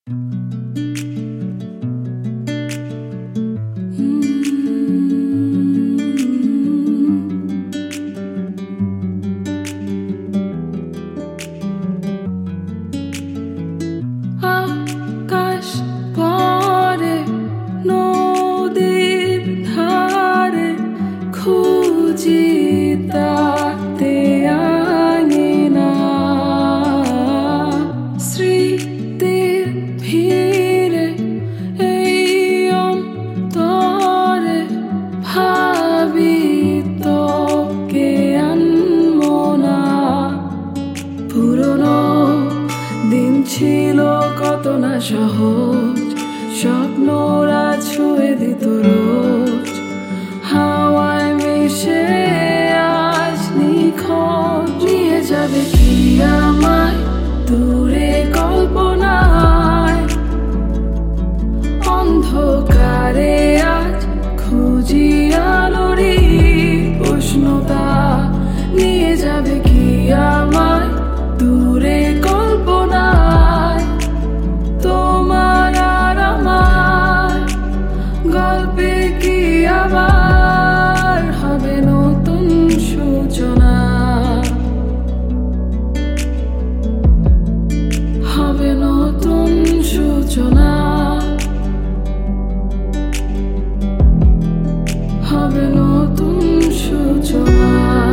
আকাশ পরে নদীর ধারে খুঁজি তাতে আঙিনা স্মৃতির ভিড়ে এই অন্তরে ভাবি তোকে আনবো না। পুরনো দিন ছিল কত না সহজ, স্বপ্নরা ছুঁয়ে দিত রোজ, হাওয়ায় মিশে আজ নিখোঁজ। নিয়ে যাবে কি আমায় দূরে কল্পনায়, অন্ধকারে আজ খুঁজি আলোরই উষ্ণতা। নিয়ে যাবে কি আমায় দূরে কল্পনায়, তোমার আর আমার গল্পে কি আবার হবে নতুন সূচনা, হবে নতুন সূচনা, হবে নতুন সূচনা।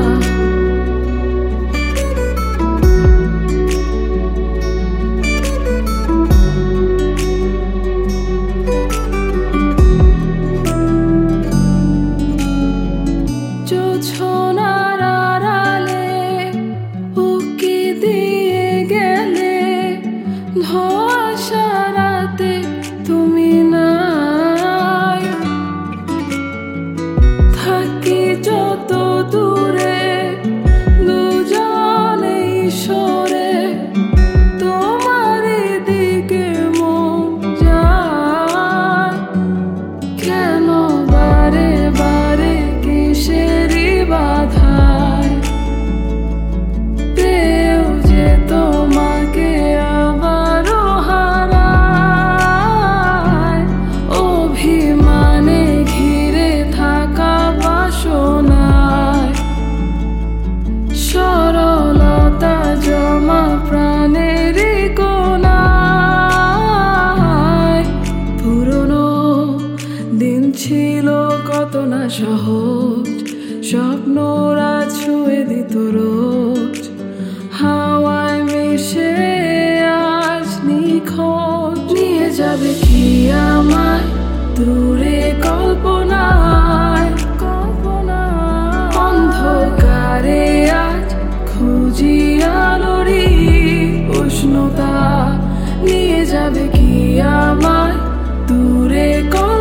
জোছনার আড়ালে উকি দিয়ে গেলে, ধোঁয়াশা রাতে তুমি নাই। থাকি যত দূরে দুজনেই সরে, তোমার দিকে মন যায়। কেন বারে বারে কিসেরই বাধায়, পেয়েও যে তোমাকে আবারও হারায়। অভিমানে ঘিরে থাকা বাসনায়, সরলতা জমা প্রাণেরই কোণায়। পুরনো দিন ছিল কত না সহজ, স্বপ্নরা ছুঁয়ে দিত রোজ, হাওয়ায় মিশে আজ নিখোঁজ। নিয়ে যাবে কি আমায় দূরে কল্পনায়, অন্ধকারে আজ খুঁজি আলোরই উষ্ণতা। নিয়ে যাবে কি আমায় দূরে